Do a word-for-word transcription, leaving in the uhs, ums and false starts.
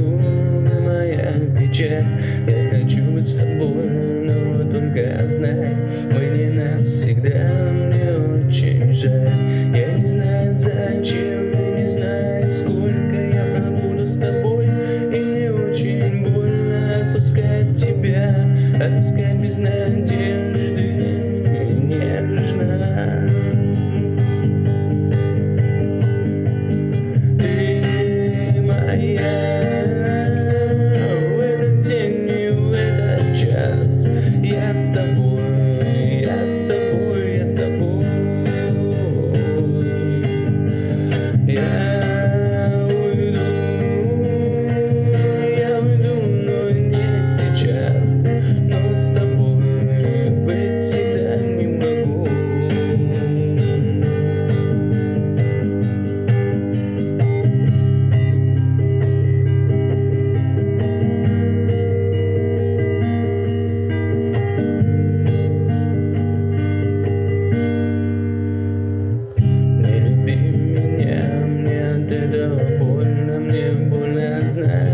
на моя печаль. Я хочу быть с тобой, но только знай, мы не навсегда, мне очень жаль. Я не знаю зачем, и не знаю сколько я пробуду с тобой, и мне очень больно отпускать тебя, отпускать без надежды нежно. Я с тобой, я с тобой, я с тобой. Я уйду, я уйду, но не сейчас. Но с тобой быть всегда не могу. Больно, мне больно знать.